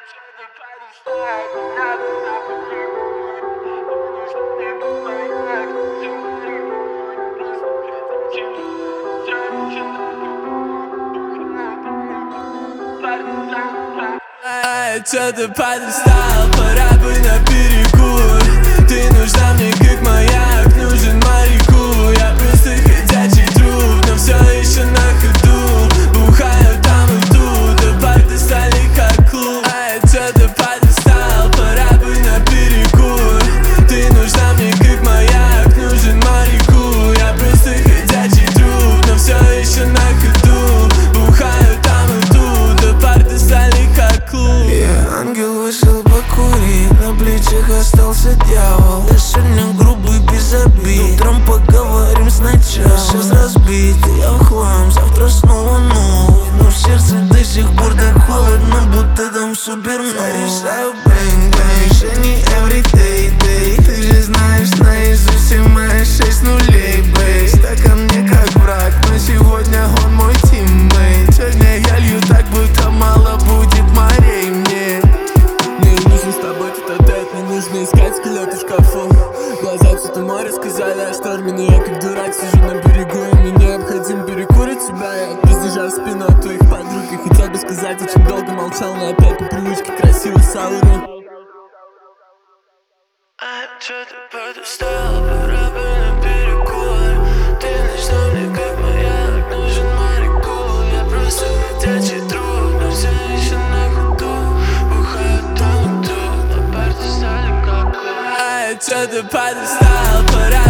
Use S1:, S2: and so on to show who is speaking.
S1: Что-то подустал, пора бы на перекур. Ты нужна мне как маяк, нужен моряку. Я просто ходячий труп, но все еще на ходу. Бухаю там и тут, а парты стали как клуб. Что-то подустал, пора бы на перекур. Ты нужна мне как маяк, нужен моряку. Я просто ходячий труп, но все еще на ходу. Бухаю там и тут, а парты стали как клуб.
S2: Ангел вышел покурить, на плечах остался дьявол. Я сегодня грубый, без обид, утром поговорим сначала. Сейчас разбитый, я в хлам, завтра снова новый. Но в сердце до сих пор так холодно, будто там суперновый. Решаю бэнг-бэнг, решений everyday, day. Ты же знаешь наизусть все мои 6 нулей, бэй. Стакан мне как враг, но сегодня он мой тиммейт. Сегодня я лью так, будто мало будет морей мне.
S1: Мне нужно с тобой тет-а-тет, не нужно искать скелеты в шкафу. Глаза цвета моря сказали о шторме, но я как дурак сижу на берегу. И мне необходим перекур от тебя. Я раздержал спину от твоих подруг. И хотел бы сказать, очень долго молчал, но опять по привычке красиво сауру.
S2: Что-то подустал, пора бы на перекур. Ты нужна мне как маяк, нужен моряку. Я просто ходячий труп, но все еще на ходу. Бухаю там и тут, а парты стали как клуб.
S1: Что-то подустал, пора